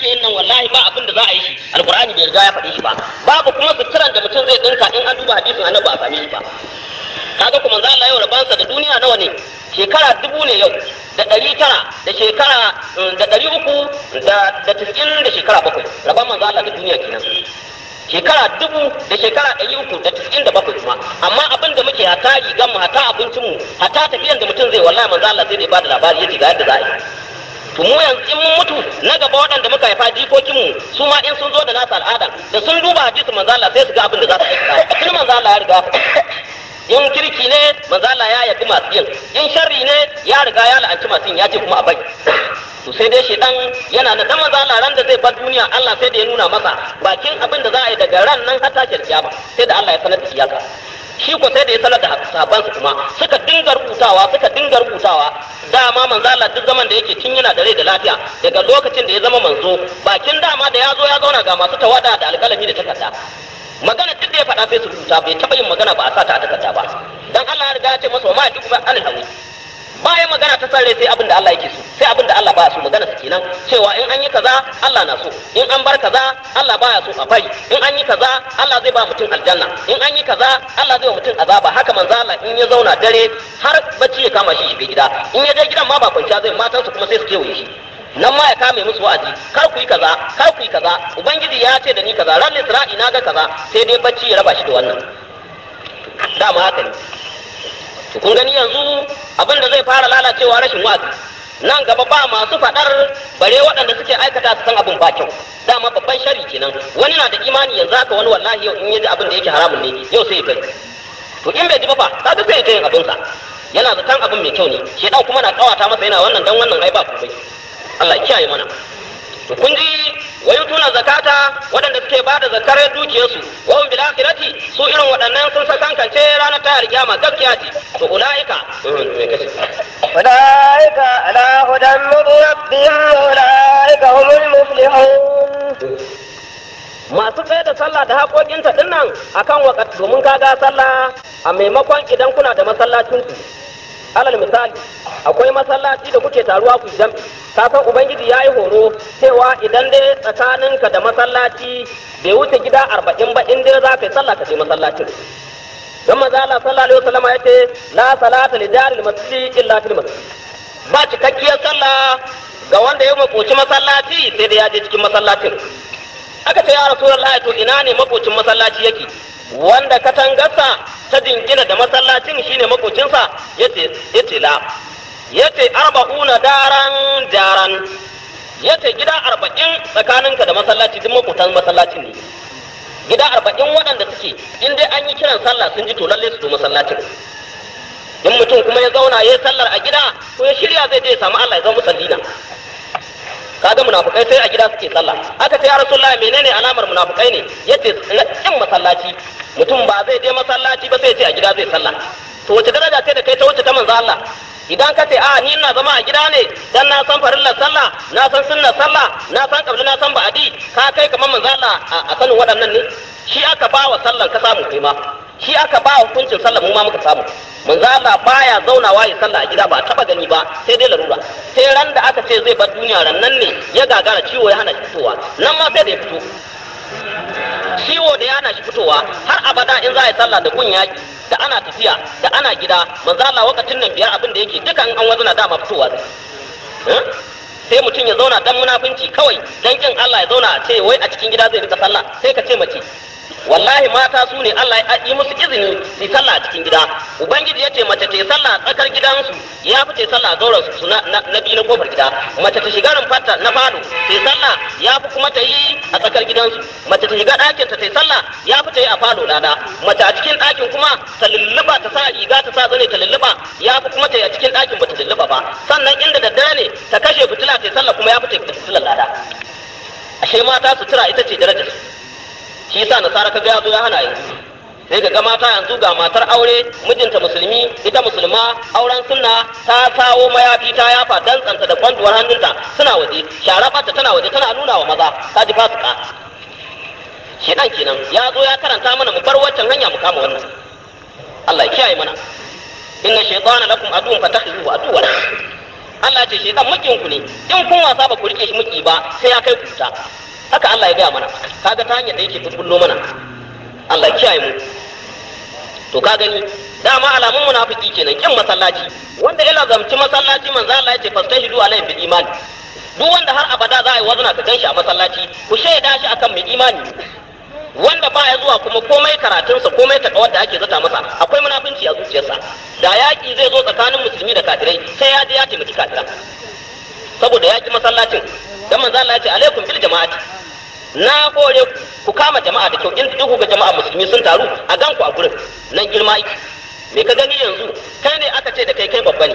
yin nan wallahi ba abin da za a yi shi alqur'ani bai riga ya faɗi shi ba babu kuma suturan da mutum zai dinka in an duba hadisin annabi ba a same shi ba kaga kuma manzo Allah yau rabansa da duniya nawa ne shekara 1000 ne yau da 900 da shekara da 300 da 90 da shekara 7 raban manzo Allah da duniya kenan shekara 1000 da shekara 397 kuma amma abin da muke hata rigan mu hata abincin mu hata tafiyan da mutum zai wallahi manzo Allah sai da ya bada labari yace ga yadda za a yi to mu yanzu in mun mutu na gaba waɗanda muka haifa jikokin mu su ma in sun zo da nasu al'ada da sun duba hadisin manzo Allah sai su ga abin da za su aikata tun manzo Allah ya riga in kirki ne manzo Allah ya yabi masu yin in sharri ne ya riga ya la'anci masu yin ya ce kuma a bai to sai dai shedan yana da dan manzo Allah ran da zai bar duniya Allah sai da ya nuna masa bakin abin da za a yi daga ran nan har tashar kiyama sai da Allah ya sanar da shi haka shi ko sai da ya sanar da sahabbansa kuma suka dinga rubutawa dama manzo Allah duk zaman da yake tun yana da rai da lafiya daga lokacin da ya zama manzo bakin dama da ya zo ya zauna ga masu tawada da alƙalami da takarda magana duk da ya faɗa sai su rubuta bai taɓa yin magana ba a sa ta a takarda ba dan Allah ya riga ya ce masa ma duk ba alhawi bayan magana ta sarre sai abin da Allah yake so sai abin da Allah baya so magana su kenan cewa in an yi kaza Allah na so in an bar kaza Allah baya so a bari in an yi kaza Allah zai ba mutum aljanna in an yi kaza Allah zai ba mutum azaba haka manzo Allah in ya zauna dare har bacci ya kama shi shiga gida in ya je gidan ma ba kwanciya zai matansa kuma sai su kewaye shi nan ma ya kame musu wa'azi kar ku yi kaza kar ku yi kaza ubangiji ya ce da ni kaza ran Isra'i na ga kaza sai dai bacci ya raba shi da wannan dama haka ne to kun gani yanzu abin da zai fara lalacewa rashin wa'azi nan gaba ba masu fadar bare waɗanda suke aikata su san abin ba kyau dama babban shari kenan wani na da imani yanzu haka wani wallahi yau in yaji abin da yake haramun ne yau sai ya kai to in bai ji ba fa kaga sai ya kai abin sa yana zaton abin mai kyau ne shedan kuma na kawata masa yana wannan dan wannan ai ba komai Allah ya kiyaye mana to kun ji wayutuna zakata waɗanda suke ba da zakar dukiyarsu wa hum bil akhirati su irin waɗannan sun sakankance ranar tayar kiyama gaskiya ce to ulaika ulaika ala hudan min rabbihim ulaika humul muflihun masu tsaye da sallah da haƙoƙinta dinnan akan wakati domin kaga sallah a maimakon idan kuna da masallacin ku alal misali akwai masallaci da kuke taruwa ku jam'i ka san ubangiji yayi horo cewa idan dai tsakaninka da masallaci bai wuce gida 40 ba in dai za ka yi sallah ka je masallacin dan manzo Allah sallallahu alaihi wasallam yace la salata li jaril masjid illa fil masjid ba cikakkiyar sallah ga wanda ya makoci masallaci sai da ya je cikin masallacin aka ce ya rasulullahi to ina ne makocin masallaci yake wanda katangarsa ta dingina da masallacin shine makocinsa yace la yace 40 daran yace gida 40 tsakaninka da masallaci duk makotan masallacin ne gida 40 waɗanda suke in dai an yi kiran sallah sun ji to lalle su zo masallacin in mutum kuma ya zauna yayin sallar a gida ko ya shirya zai je ya samu Allah ya zama musallina kaga munafikai sai a gida suke sallah aka ce ya rasulullahi menene alamar munafikai ne yace kin masallaci mutum ba zai je masallaci ba sai ya ce a gida zai sallah to wace daraja ce da kai ta wuce ta manzo Allah idan ka ce a ni ina zama a gida ne dan na san farillar sallah na san sunnar sallah na san kabli na san ba'adi ka kai kamar manzo Allah a sanin waɗannan ne shi aka ba wa sallan ka samu kai ma shi aka ba hukuncin sallah mu ma muka samu manzo Allah baya zaunawa ya sallah a gida ba taba gani ba sai dai larura sai ran da aka ce zai bar duniya ran nan ne ya gagara ciwo ya hana shi fitowa nan ma sai da ya fito ciwo da ya hana shi fitowa har abada in za a yi sallah da gun yaki da ana tafiya da ana gida manzo Allah wakatin nan biyar abin da yake dukan an wazuna dama fitowa zai sai mutum ya zauna dan munafunci kawai dan kin Allah ya zauna a ce wai a cikin gida zai rika sallah sai ka ce mace wallahi mata su ne Allah ya yi musu izini su yi sallah a cikin gida ubangiji ya ce mace ta yi sallah a tsakar gidansu ya fi ta yi sallah a zauren su na biyu na kofar gida mace ta shiga rumfarta na falo ta yi sallah ya fi kuma ta yi a tsakar gidansu mace ta shiga ɗakinta ta yi sallah ya fi ta yi a falo lada mace a cikin ɗakin kuma ta lulluɓa ta sa riga ta sa zane ta lulluɓa ya fi kuma ta yi a cikin ɗakin ba ta lulluɓa ba sannan inda daddare ne ta kashe fitila ta yi sallah kuma ya fi ta yi fitilar lada ashe mata sutura ita ce darajar shi yasa nasara kaga ya zo ya hana yanzu sai ga mata yanzu ga matar aure mijinta musulmi ita musulma auren sunna ta sawo mayafi ta yafa dantsanta da kwanduwar hannunta suna waje sharabarta tana waje tana nuna wa maza ta ji fasika shedan kenan ya zo ya karanta mana mu bar waccan hanya mu kama wannan Allah ya kiyaye mana inna shaytana lakum aduwwun fatakhizuhu aduwwan Allah ya ce shedan mukin ku ne in kun wasa ba ku rike shi muki ba sai ya kai ku ta haka Allah ya gaya mana kaga ta hanyar da yake bullo mana Allah ya kiyaye mu to ka gani dama alamun munafiki kenan kin masallaci wanda ya lazamci masallaci manzo Allah ya ce fastahidu alaihi bil imani duk wanda har abada za a yi wazna ka ganshi a masallaci ku shaida shi akan mai imani wanda baya zuwa kuma komai karatunsa komai takawar da ake zata masa akwai munafinci a zuciyarsa da yaki zai zo tsakanin musulmi da kafirai sai ya je ya taimaki kafira saboda yaki masallacin dan manzo Allah ya ce alaikum bil jama'ati na kore ku kama jama'a da kyau in duk ga jama'a musulmi sun taru a ganku a gurin nan girma yake me ka gani yanzu kai ne aka ce da kai babba ne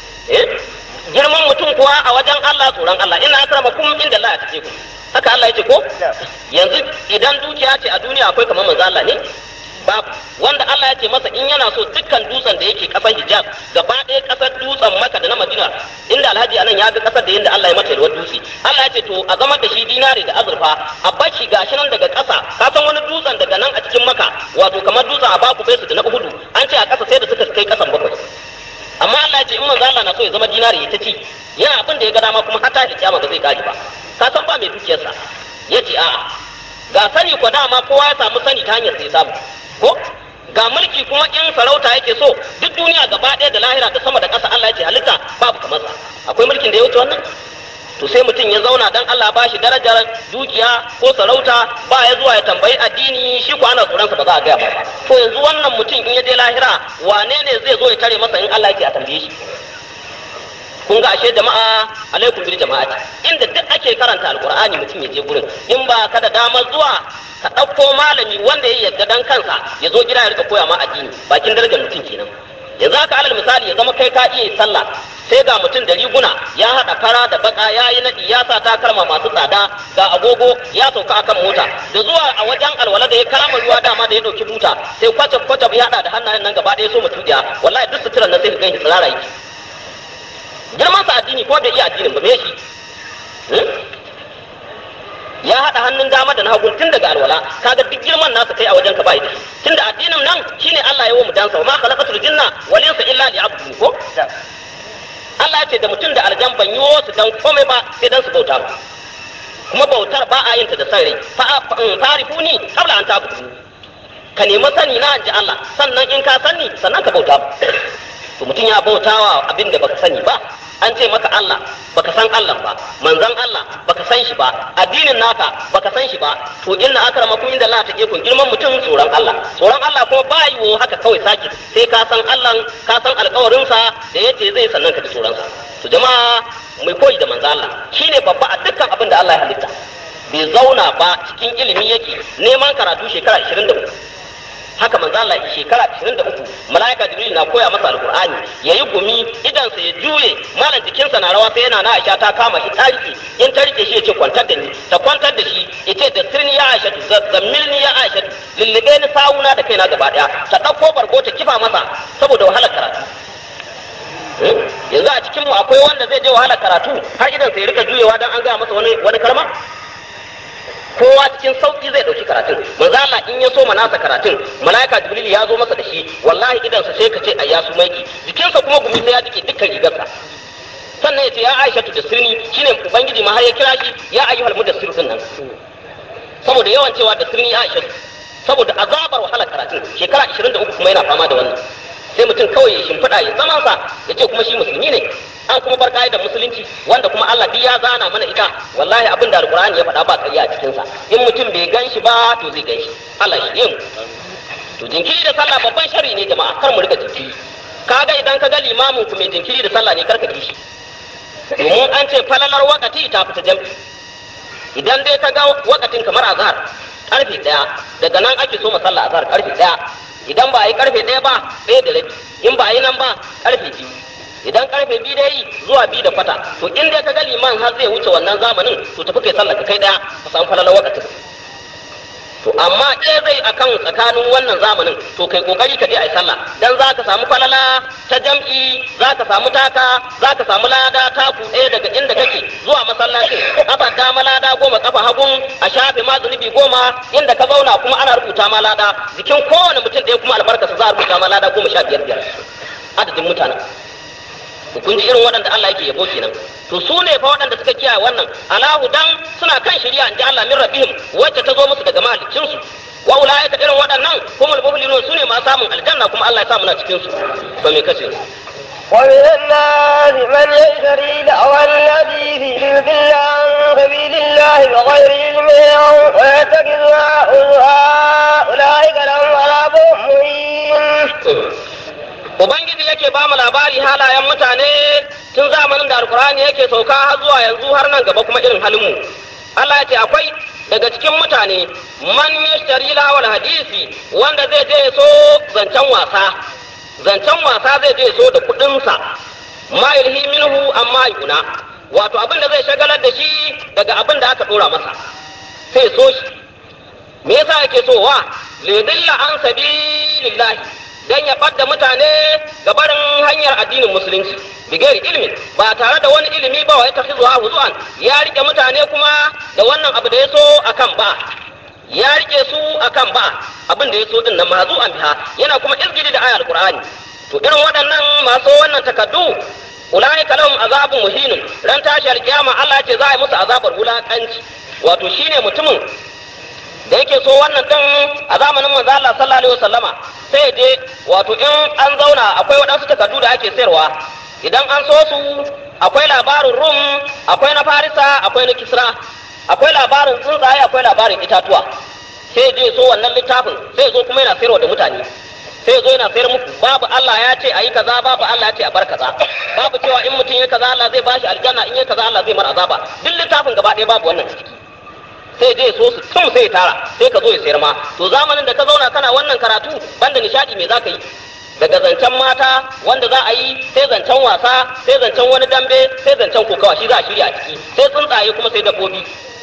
girman mutum kuwa a wajen Allah tsoron Allah ina akramakum inda Allah ya tace ku haka Allah yake ko yanzu idan dukiya ce a duniya akwai kamar manzo Allah ne babu wanda Allah ya ce masa in yana so dukkan dutsen da yake kasar Hijaz gaba ɗaya kasar dutsen Makka da na Madina inda Alhaji anan ya ga kasar da yanda Allah ya mata ruwan dutse Allah ya ce to a zama da shi dinari da azurfa a bashi gashi nan daga ƙasa ka san wani dutsen daga nan a cikin Makka wato kamar dutsen a baku bai su da na Uhudu an ce a ƙasa sai da suka kai ƙasan bakwai amma Allah ya ce in manzo Allah na so ya zama dinari ya ta ci yana abin da ya ga dama kuma har ta da kiyama ba zai kare ba ka san ba mai dukiyarsa yace a'a ga sani ko dama kowa ya samu sani ta hanyar sai samu ko ga mulki kuma in sarauta yake so duk duniya gaba ɗaya da lahira da sama da ƙasa Allah ya ce halitta babu kamar sa akwai mulkin da ya wuce wannan to sai mutum ya zauna dan Allah ba shi darajar dukiya ko sarauta ba ya zuwa ya tambayi addini shi ko ana tsoron sa ba za a gaya ba to yanzu wannan mutum in ya je lahira wane ne zai zo ya tare masa in Allah yake a tambaye shi kun ga ashe jama'a alaikum bil jama'ati inda duk ake karanta alqur'ani mutum ya je gurin in ba ka da damar zuwa ka ɗauko malami wanda ya yarda dan kansa ya zo gida ya rika koya ma addini bakin darajar mutum kenan yanzu haka alal misali ya zama kai ka iya sallah sai ga mutum da riguna ya haɗa fara da baka ya yi naɗi ya sa takalma masu tsada ga agogo ya sauka akan mota da zuwa a wajen alwala da ya kama ruwa dama da ya ɗauki buta sai kwatab ya haɗa da hannayen nan gaba ɗaya so mutum ɗaya wallahi duk suturan nan sai ka ganshi tsirara yake girman sa addini ko bai iya addinin ba me shi ya haɗa hannun dama da na hagun tun daga alwala kaga duk girman nasa kai a wajen ka bai da shi tunda addinin nan shine Allah ya yi wa mu dansa ma khalaqatul jinna wal insa illa liya'budun ko Allah ya ce da mutum da aljan ban yi wasu dan komai ba sai dan su bauta ba kuma bautar ba a yin ta da san rai farifuni kabla an tabudu ka nemi sani na ji Allah sannan in ka sani sannan ka bauta ba to mutum ya bautawa abin da baka sani ba an ce maka Allah baka san Allah ba manzon Allah baka san shi ba addinin naka baka san shi ba to inna akramakum inda Allah take kun girman mutum tsoron Allah kuma ba yiwo haka kawai saki sai ka san Allah ka san alƙawarin sa da yace zai sannan ka ji tsoron sa to jama'a mai koyi da manzon Allah shine babba a dukkan abin da Allah ya halitta bai zauna ba cikin ilimi yake neman karatu shekara 23 haka manzo Allah shekara 23 malaika jibril na koya masa alqur'ani yayi gumi idan sa ya juye malan jikin sa na rawa sai yana na Aisha ta kama shi tariki in ta rike shi yace kwantar da ni ta kwantar da shi yace da sirni ya Aisha zammilni ya Aisha lillibe ni sawuna da kaina gaba daya ta dauko bargo ta kifa masa saboda wahalar karatu yanzu a cikin mu akwai wanda zai je wahalar karatu har idan sa ya rika juyewa dan an ga masa wani kalma kowa cikin sauki zai dauki karatun manzo Allah in ya so nasa karatun malaika jibril ya zo masa da shi wallahi idan sa sai ka ce ayya su maiki jikinsa kuma gumi sai ya jike dukkan rigarsa sannan ya ce ya Aisha da sirni shine ubangiji ma har ya kira shi ya ayyuhal mudassir din nan saboda yawan cewa da sirni Aisha saboda azabar wahalar karatun shekara 23 kuma yana fama da wannan sai mutum kawai ya shimfiɗa ya zaman sa ya ce kuma shi musulmi ne an kuma bar da musulunci wanda kuma Allah duk ya zana mana ita wallahi abin da alqur'ani ya faɗa ba ƙarya a cikin sa in mutum bai ganshi ba to zai ganshi Allah shi yin to jinkiri da sallah babban sharri ne jama'a kar mu rika jinkiri kaga idan ka ga limamin ku mai jinkiri da sallah ne kar ka kishi domin an ce falalar wakati ta fita jam'i idan dai ka ga wakatin kamar azhar karfe 1 daga nan ake so sallah azhar karfe 1 idan ba a yi karfe 1 ba sai da rabi in ba a yi nan ba karfe 2 idan karfe 2 dai zuwa 2 da kwata to in dai ka ga liman har zai wuce wannan zamanin to tafi kai sallah ka kai 1 ka samu falalar wakatin to amma zai akan tsakanin wannan zamanin to kai kokari ka je ai sallah dan za ka samu falala ta jam'i za ka samu taka za ka samu lada taku ɗaya daga inda kake zuwa masallacin kafa dama lada 10 kafa hagun a shafe ma zunubi 10 inda ka zauna kuma ana rubuta ma lada jikin kowane mutum ɗaya kuma albarka za a rubuta ma lada 15 adadin mutanen kun ji irin waɗanda Allah yake yabo kenan to su ne fa waɗanda suka kiyaye wannan alahu dan suna kan shari'a inji Allah min rabbihim wacce ta zo musu daga mahaliccin su wa ulaika irin waɗannan humul muflihun su ne ma samun aljanna kuma Allah ya sa muna cikin su to me kace ومن الناس من يشتري دعوى الذي في يضل عن سبيل الله بغير علم ويتخذها هزوا أولئك لهم عذاب مهين. Ubangiji yake ba mu labari halayen mutane tun zamanin da Alkur'ani yake sauka har zuwa yanzu har nan gaba kuma irin halin mu. Allah ya ce akwai daga cikin mutane man yashtari lawal hadisi wanda zai je so zancen wasa zai je so da kudinsa ma yulhi minhu amma yuna wato abin da zai shagalar da shi daga abin da aka dora masa sai so shi me yasa yake so wa lidilla an sabilillahi dan ya fadda mutane ga barin hanyar addinin musulunci bigari ilmin ba tare da wani ilimi ba wai tafizuwa huzuan ya rike mutane kuma da wannan abu da ya so akan ba ya rike su akan ba abin da ya so din nan mazu'an biha yana kuma izgidi da ayar qur'ani to irin waɗannan masu wannan takaddu ulaika lahum azabun muhinun ran tashi alkiyama Allah ce za a yi musu azabar wulakanci wato shine mutumin da yake so wannan din a zamanin manzo Allah sallallahu alaihi wasallama sai je wato in an zauna akwai waɗansu takaddu da ake sayarwa idan an so su akwai labarin Rum akwai na Farisa akwai na Kisra akwai labarin tsuntsaye akwai labarin itatuwa sai je so wannan littafin sai zo kuma yana sayarwa da mutane sai zo yana sayar muku babu Allah ya ce ayi kaza babu Allah ya ce a bar kaza babu cewa in mutum ya kaza Allah zai bashi aljanna in ya kaza Allah zai mar azaba duk littafin gaba ɗaya babu wannan ciki sai je so su tun sai tara sai ka zo ya sayar ma to zamanin da ka zauna kana wannan karatu banda nishadi me zaka yi daga zancen mata wanda za a yi sai zancen wasa sai zancen wani dambe sai zancen kokawa shi za a shirya a ciki sai tsuntsaye kuma sai dabbobi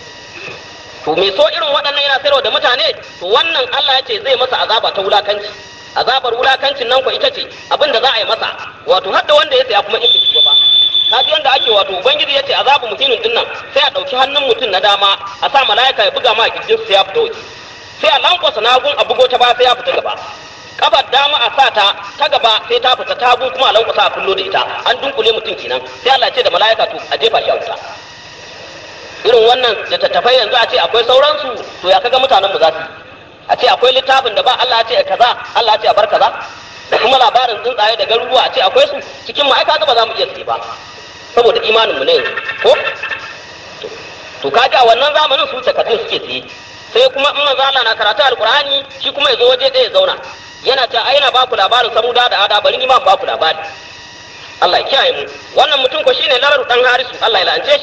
to me so irin waɗannan yana sayarwa da mutane to wannan Allah ya ce zai masa azaba ta wulakanci azabar wulakancin nan ko ita ce abin da za a yi masa wato har da wanda ya saya kuma in shi ba kaji yanda ake wato ubangiji yace azabu muhinin din nan sai a dauki hannun mutum na dama a sa malaika ya buga ma gidin sai ya fita waje sai a lankwasa nagun a bugo ta ba sai ya fita gaba kafar dama a sa ta gaba sai ta fita ta hagu kuma a lankwasa a kullo da ita an dunkule mutum kenan sai Allah ya ce da malaika to a jefa shi a wuta irin wannan da tattafai yanzu a ce akwai sauransu to ya kaga mutanen mu za su a ce akwai littafin da ba Allah ya ce kaza Allah ya ce a bar kaza da kuma labarin tsuntsaye da garuruwa a ce akwai su cikin mu ai kaga ba za mu iya su ba saboda imanin mu ne yanzu ko to kaji a wannan zamanin su takatun suke tsaye sai kuma in manzo Allah na karatu alqur'ani shi kuma ya zo waje ɗaya ya zauna yana ta aina ba ku labarin samuda da ada bari ni ma ba ku labari Allah ya kiyaye mu wannan mutum ko shine Lararu dan Harisu Allah ya la'ance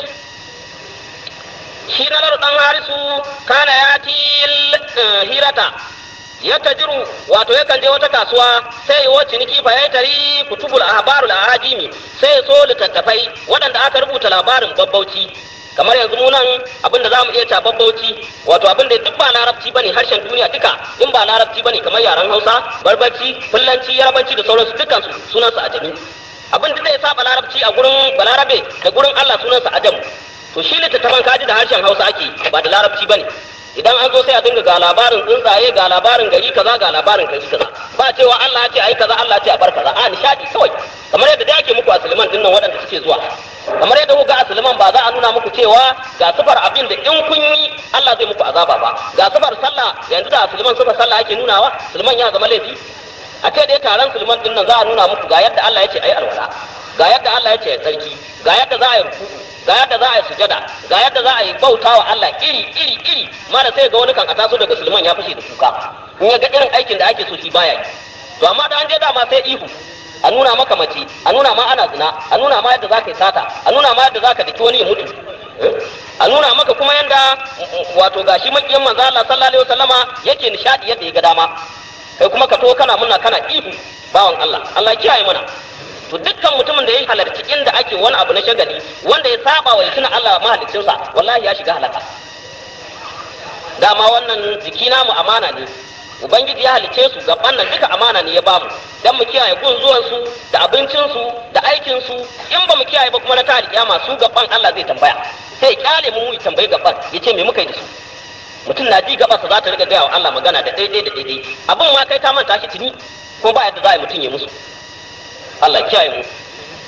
shi Lararu dan Harisu kana yati hirata ya tajiru wato yakan je wata kasuwa sai yawo ciniki fa ya tari kutubul ahbarul ahadimi sai so littattafai waɗanda aka rubuta labarin babbauci kamar yanzu mu nan abinda zamu iya ta babbauci wato abinda duk ba larabci bane harshen duniya duka in ba larabci bane kamar yaren Hausa barbarci fullanci yarabanci da sauransu dukkan su sunan su ajami abin da zai saba larabci a gurin balarabe da gurin Allah sunan sa ajam to shi littattafan kaji da harshen Hausa ake ba da larabci bane idan an zo sai a dinga ga labarin tsuntsaye ga labarin gari kaza ga labarin gari kaza ba cewa Allah ya ce ai kaza Allah ya ce a bar kaza a nishadi kawai kamar yadda da ake muku a Sulaiman din nan waɗanda suke zuwa kamar yadda kuka a Sulaiman ba za a nuna muku cewa ga sifar abin da in kun yi Allah zai muku azaba ba ga sifar sallah yanzu da Sulaiman sifar sallah ake nunawa Sulaiman ya zama laifi a ce dai taron Sulaiman din nan za a nuna muku ga yadda Allah ya ce ai alwala ga yadda Allah ya ce ai tsarki ga yadda za a yi ruku ga yadda za a yi sujada ga yadda za a yi bauta wa Allah iri mana sai ga wani kan a taso daga Sulaiman ya fashe da kuka in ya ga irin aikin da ake so shi baya yi to amma da an je dama sai ihu a nuna maka mace a nuna ma ana zina a nuna ma yadda za ka yi sata a nuna ma yadda za ka daki wani ya mutu a nuna maka kuma yanda wato gashi makiyan manzo Allah sallallahu alaihi wasallama yake nishadi yadda ya ga dama kai kuma ka to kana muna kana ihu bawan Allah Allah ya kiyaye mana to dukkan mutumin da ya halarci inda ake wani abu na shagali wanda ya saba wa tuna Allah mahaliccinsa wallahi ya shiga halaka dama wannan jiki namu amana ne ubangiji ya halice su gaban nan duka amana ne ya bamu dan mu kiyaye gun zuwan su da abincin su da aikin su in ba mu kiyaye ba kuma na ta kiyama su gaban Allah zai tambaya sai kyale mu tambayi gaban yace me muka yi da su mutum na ji gaba sa za ta riga gaya wa Allah magana da daidai da daidai abin ma kai ta manta shi tuni ko ba yadda za a yi mutum ya musu Allah kiyaye mu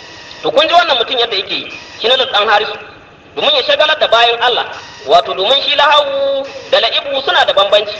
to kun ji wannan mutum yadda yake yi shi na dan harisu domin ya shagalar da bayan Allah wato domin shi lahawu da la'ibu suna da bambanci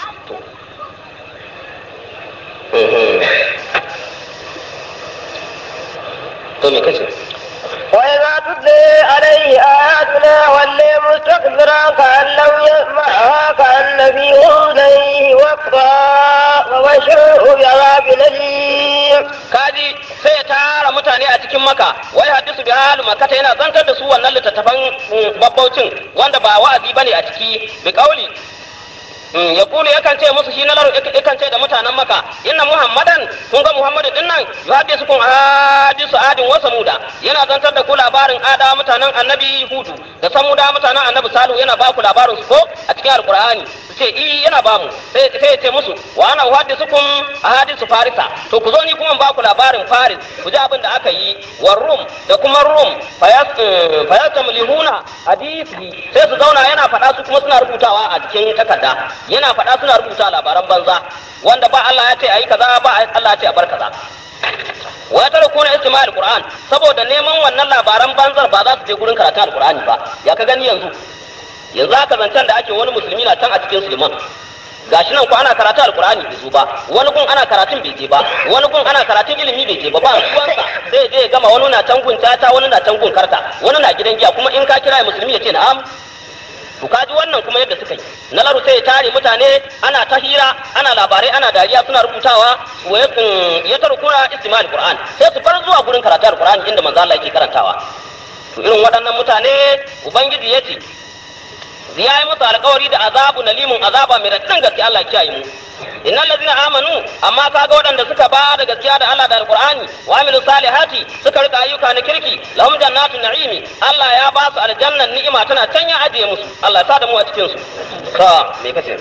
to me kace وإذا تتلي عليه آياتنا ولي مستكبرا كأن لم يسمعها كأن في أذنيه وقرا وبشره بعذاب أليم. kaji sai ya tara mutane a cikin maka wai hadisu bi halu makata yana zantar da su wannan littattafan babbaucin wanda ba wa'azi bane a ciki bi kauli ya kulu yakan ce musu shi na laro yakan ce da mutanen maka inna muhammadan kun ga muhammadu din nan yuhaddisu kun hadisu adin wa samuda yana zantar da ku labarin ada mutanen annabi hudu da samuda mutanen annabi salu yana ba ku labarin su ko a cikin alqur'ani ce yana ba mu sai ya ce musu wa ana uhaddisukum ahadisu farisa to ku zo ni kuma ba ku labarin faris ku ji abin da aka yi wa rum da kuma rum fayatamlihuna hadisi sai su zauna yana faɗa su kuma suna rubutawa a cikin takarda yana faɗa suna rubuta labaran banza wanda ba Allah ya ce ayi kaza ba Allah ya ce a bar kaza wa ya tara kuna istima alquran saboda neman wannan labaran banzar ba za su je gurin karatun alqurani ba ya ka gani yanzu haka zancen da ake wani musulmi na can a cikin Suleiman gashi nan ko ana karatun alqurani bai zo ba wani gun ana karatun bai je ba wani gun ana karatun ilimi bai je ba ruwansa sai je ya gama wani na can gun tata wani na can gun karta wani na gidan giya kuma in ka kira musulmi ya ce na'am to kaji wannan kuma yadda suka yi na laru sai ya tare mutane ana ta hira ana labarai ana dariya suna rubutawa ya tarkuna istimal qur'an sai su bar zuwa gurin karatun alqur'ani inda manzo Allah yake karantawa to irin waɗannan mutane ubangiji yace ya yi musu alƙawari da azabu nalimun azaba mai raɗin gaske Allah ya kiyaye mu innal ladina amanu amma kaga waɗanda suka ba da gaskiya da Allah da alqur'ani wa amilu salihati suka rika ayyuka na kirki lahum jannatun na'imi Allah ya ba su aljannan ni'ima tana can ya ajiye musu Allah ya sa da mu a cikin su ka me kace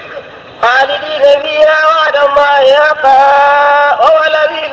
خالدين فيها وعد الله حقا وهو العزيز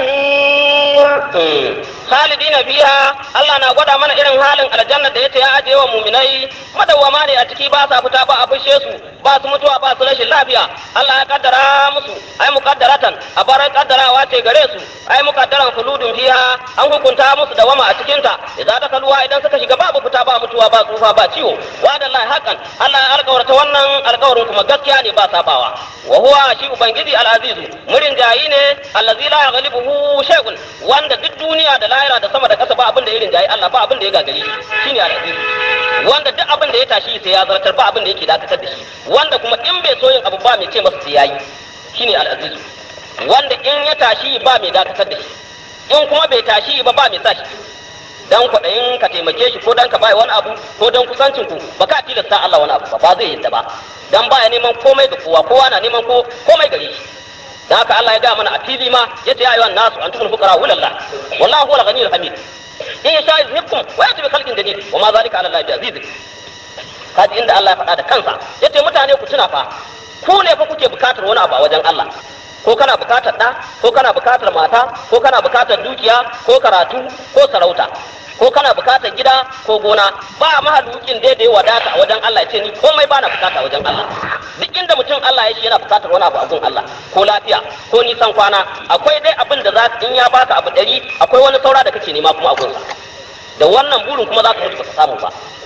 الحكيم. khalidina fiha Allah na gwada mana irin halin aljanna da yace ya ajiye wa mu'minai madawwama ne a ciki ba sa fita ba a fushe su ba su mutuwa ba su rashin lafiya Allah ya kaddara musu ai muqaddaratan a bar kaddarawa ce gare su ai muqaddaran khuludun fiha an hukunta musu dawama a cikin ta idan da kalwa idan suka shiga babu fita ba mutuwa ba tsufa ba ciwo wa da Allah hakan Allah ya alƙawarta wannan alƙawarin kuma gaskiya ne ba sabawa wa huwa shi ubangiji al-azizu murin jayi ne allazi la yaghlibuhu shay'un wanda duk duniya da lahira da sama da ƙasa ba abin da irin jayi Allah ba abin da ya gagari shine al-aziz wanda duk abin da ya tashi sai ya zartar ba abin da yake dakatar da shi wanda kuma in bai so yin abu ba mai ce masa sai yayi shine al-aziz wanda in ya tashi ba mai dakatar da shi in kuma bai tashi ba mai sa shi dan kwaɗayin ka taimake shi ko dan ka bai wani abu ko dan kusancin ku ba ka tilasta Allah wani abu ba zai yadda ba dan baya neman komai ga kowa na neman komai gare shi da haka Allah ya ga mana a fili ma yace ya ayyuhan nasu antumul fuqara walillah wallahu huwal ghaniyul hamid in yasha yuzhibkum wa yati bi khalqin jadid wa ma zalika ala Allah bi'aziz kaji inda Allah ya faɗa da kansa yace mutane ku tuna fa ku ne fa kuke bukatar wani abu a wajen Allah ko kana bukatar da ko kana bukatar mata ko kana bukatar dukiya ko karatu ko sarauta ko kana bukatar gida ko gona ba mahalukin daidai wadata a wajen Allah ce ni komai bana bukata a wajen Allah duk inda mutum Allah ya shi yana bukatar wani abu a gun Allah ko lafiya ko nisan kwana akwai dai abin da za in ya baka abu 100 akwai wani saura da kake nema kuma a gunsa da wannan burin kuma za ka mutu ka samu ba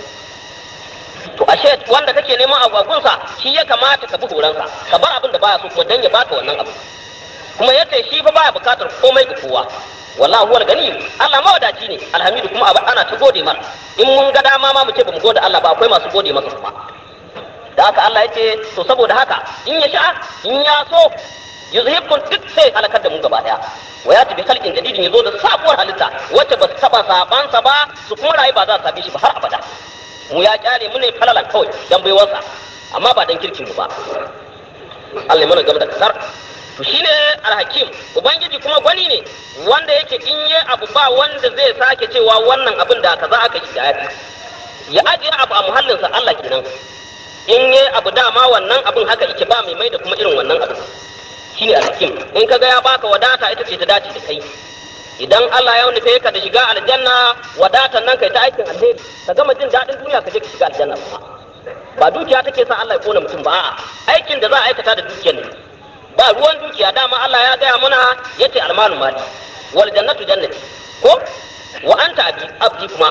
to ashe wanda kake neman abu a gunsa shi ya kamata ka bi horonsa ka bar abin da baya so kuma dan ya baka wannan abu kuma yace shi fa baya bukatar komai ga kowa wallahi huwal gani Allah mawadaci ne alhamidu kuma ana ta gode mar in mun ga dama ma mu ce bamu gode Allah ba akwai masu gode masa kuma da haka Allah yace to saboda haka in ya sha in ya so yuzhibkum duk sai halakar da mu gaba daya wa ya tabi khalqin jadidin yazo da sabuwar halitta wacce ba su taba sabansa ba su kuma rayu ba za su sabe shi ba har abada mu ya kyale mu ne falalan kawai dan baiwarsa amma ba dan kirkin mu ba Allah ya mana gaba da kasar to shine alhakim ubangiji kuma gwani ne wanda yake in yi abu ba wanda zai sake cewa wannan abin da kaza aka yi ya ajiye abu a muhallinsa Allah kenan in yi abu dama wannan abin haka yake ba mai mai da kuma irin wannan abin shine alhakim in kaga ya baka wadata ita ce ta dace da kai idan Allah ya nufe ka da shiga aljanna wadatan nan kai ta aikin alheri ka gama jin daɗin duniya ka je ka shiga aljanna kuma ba dukiya take sa Allah ya kona mutum ba a'a aikin da za a aikata da dukiyar ne ba ruwan dukiya dama Allah ya gaya mana yace almalu mali wal jannatu jannati ko wa anta abdi kuma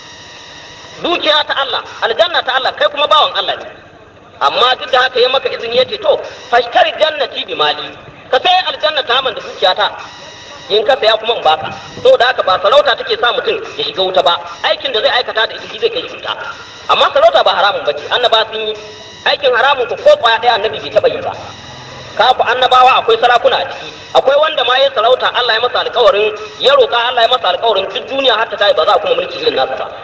dukiya ta Allah aljanna ta Allah kai kuma bawan Allah ne amma duk da haka ya maka izini yace to fashtari jannati bi mali ka sai aljanna ta man da dukiya ta in ka saya kuma in baka saboda haka ba sarauta take sa mutum ya shiga wuta ba aikin da zai aikata da ita shi zai kai shi wuta amma sarauta ba haramun bace annaba sun yi aikin haramun ko kwaya ɗaya annabi bai taɓa yi ba kafu annabawa akwai sarakuna a ciki akwai wanda ma ya sarauta Allah ya masa alƙawarin ya roƙa Allah ya masa alƙawarin duk duniya har ta tayi ba za a kuma mulki irin nasa ba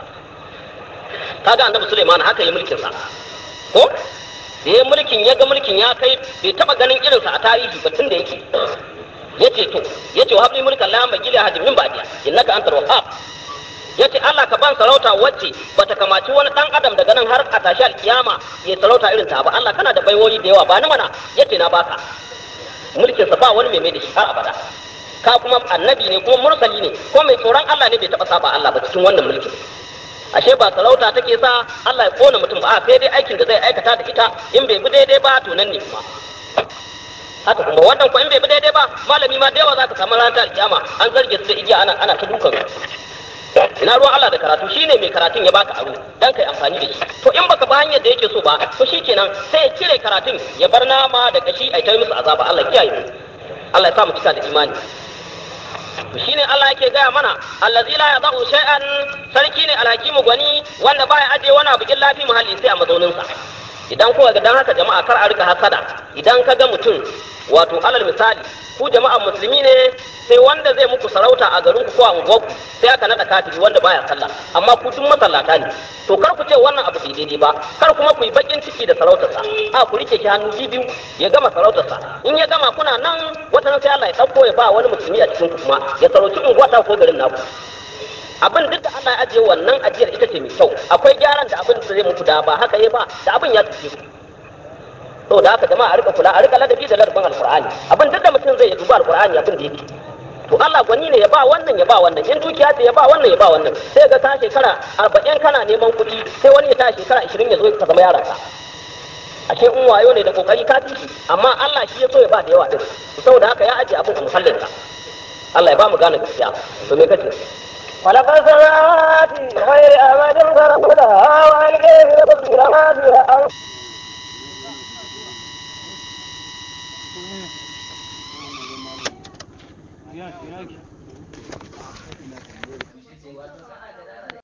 kaga annabi Sulaiman haka ya mulkin sa ko da ya mulkin ya ga mulkin ya kai bai taɓa ganin irin sa a tarihi ba tun da yake yace wa habli mulkan la magili hadin min ba'di innaka antal wahhab yace Allah ka ban sarauta wacce bata kamaci wani dan adam daga nan har a tashi alkiyama ya sarauta irin ta ba Allah kana da baiwoyi da yawa ba ni mana yace na baka mulkin sa ba wani mai da shi har abada ka kuma annabi ne kuma mursali ne ko mai tsoron Allah ne bai taba saba Allah ba cikin wannan mulkin ashe ba sarauta take sa Allah ya kona mutum ba sai dai aikin da zai aikata da ita in bai bi daidai ba to nan ne kuma haka kuma wannan ko in bai bi daidai ba malami ma da yawa zaka samu ranar alkiyama an zarge su da igiya ana ta dukan ina ruwan Allah da karatu shine mai karatun ya baka aro dan kai amfani da shi to in baka ba hanyar da yake so ba to shikenan sai ya cire karatun ya bar nama da kashi ai ta musu azaba Allah kiyaye mu Allah ya sa mu cika da imani to shine Allah yake gaya mana allazi la yadahu shay'an sarki ne alhakimu gwani wanda baya aje wani abu illa fi muhalli sai a mazaunin sa idan kuka ga dan haka jama'a kar a rika hasada idan ka ga mutum wato alal misali ku jama'an musulmi ne sai wanda zai muku sarauta a garin ku ko a unguwarku sai aka nada kafiri wanda baya sallah amma ku duk masallata ne to kar ku ce wannan abu bai daidai ba kar kuma ku yi bakin ciki da sarautarsa a ku rike shi hannu biyu ya gama sarautarsa in ya gama kuna nan wata sai Allah ya dauko ya ba wani musulmi a cikin ku kuma ya sarauci unguwa ta ko garin naku abin duk da Allah ya ajiye wannan ajiyar ita ce mai kyau akwai gyaran da abin da zai muku da ba haka yi ba da abin ya tafi ku to da haka jama'a a rika kula a rika ladabi da ladabin alqur'ani abin duk da mutum zai duba alqur'ani abin da yake to Allah gwani ne ya ba wannan in dukiya ce ya ba wannan sai ga ta shekara 40 kana neman kuɗi sai wani ya ta shekara 20 ya zo ka zama yaranka ashe in wayo ne da kokari ka ci amma Allah shi ya so ya ba da yawa din saboda haka ya ajiye abin a muhallinsa Allah ya ba mu gane gaskiya to me kace خلق السماوات بغير أمد ترونها والكيف يقدر ما فيها Yeah.